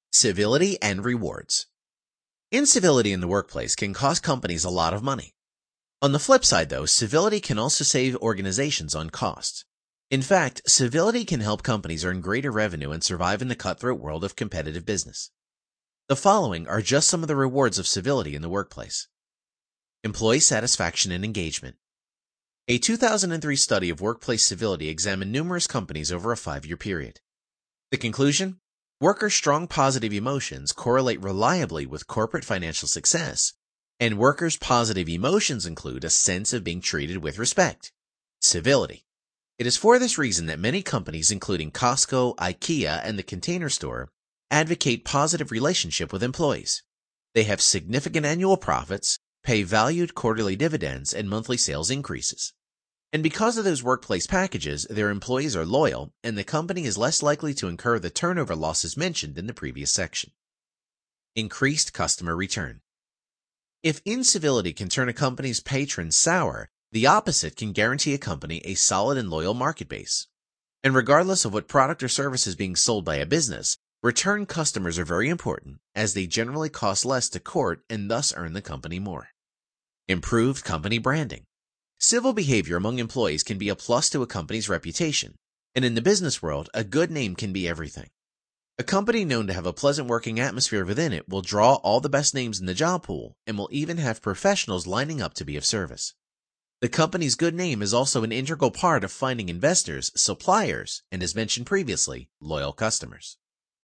Civility and rewards. Incivility in the workplace can cost companies a lot of money. On the flip side, though, civility can also save organizations on costs. In fact, civility can help companies earn greater revenue and survive in the cutthroat world of competitive business. The following are just some of the rewards of civility in the workplace. Employee satisfaction and engagement. A 2003 study of workplace civility examined numerous companies over a 5-year period. The conclusion? Workers' strong positive emotions correlate reliably with corporate financial success, and workers' positive emotions include a sense of being treated with respect. Civility. It is for this reason that many companies, including Costco, IKEA, and the Container Store, advocate positive relationship with employees. They have significant annual profits, pay valued quarterly dividends, and monthly sales increases. And because of those workplace packages, their employees are loyal, and the company is less likely to incur the turnover losses mentioned in the previous section. Increased customer return. If incivility can turn a company's patrons sour, the opposite can guarantee a company a solid and loyal market base. And regardless of what product or service is being sold by a business, return customers are very important, as they generally cost less to court and thus earn the company more. Improved company branding. Civil behavior among employees can be a plus to a company's reputation, and in the business world, a good name can be everything. A company known to have a pleasant working atmosphere within it will draw all the best names in the job pool and will even have professionals lining up to be of service. The company's good name is also an integral part of finding investors, suppliers, and as mentioned previously, loyal customers.